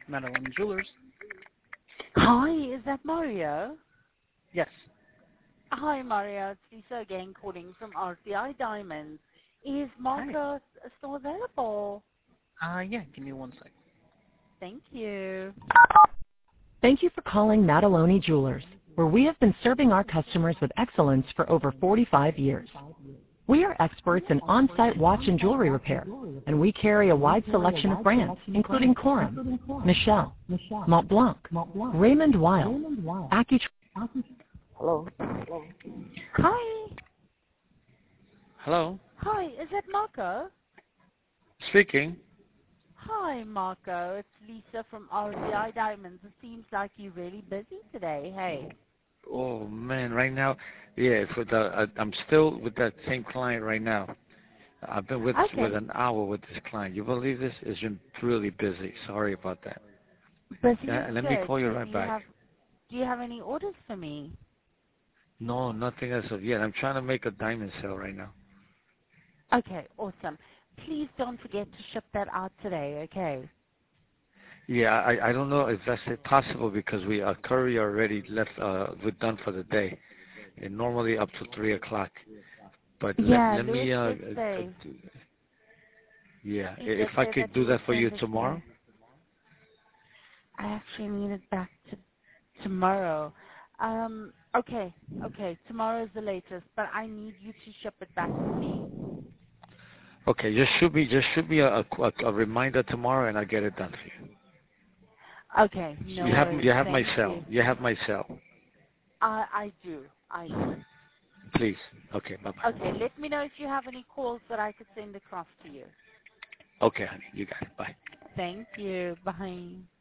Madeline Jewelers. Hi, is that Mario? Yes. Hi, Mario. It's Lisa again calling from RCI Diamonds. Is Hi. Marco still available? Yeah, give me one sec. Thank you. Thank you for calling Mataloni Jewelers, where we have been serving our customers with excellence for over 45 years. We are experts in on-site watch and jewelry repair, and we carry a wide selection of brands, including Corum, Michelle, Mont Blanc, Raymond Weil, Aki. Hello. Hi. Hello. Hi, is that Marco? Speaking. Hi, Marco. It's Lisa from RCI Diamonds. It seems like you're really busy today. Hey. Oh man, right now, yeah. I'm still with that same client right now. I've been with an hour with this client. You believe this? It's been really busy. Sorry about that. Busy Yeah, is let me good. call you right back. Do you have any orders for me? No, nothing as of yet. I'm trying to make a diamond sale right now. Okay, awesome. Please don't forget to ship that out today, okay? Yeah, I don't know if that's possible because our courier already left. We're done for the day, and normally up to 3 o'clock. But let me. Yeah, if I could do that for you tomorrow. I actually need it back to tomorrow. Okay, tomorrow is the latest, but I need you to ship it back to me. Okay, just shoot me a reminder tomorrow, and I'll get it done for you. Okay, no worries. You have my cell. You have my cell. I do. Please. Okay, bye-bye. Okay, let me know if you have any calls that I could send across to you. Okay, honey, you got it. Bye. Thank you. Bye.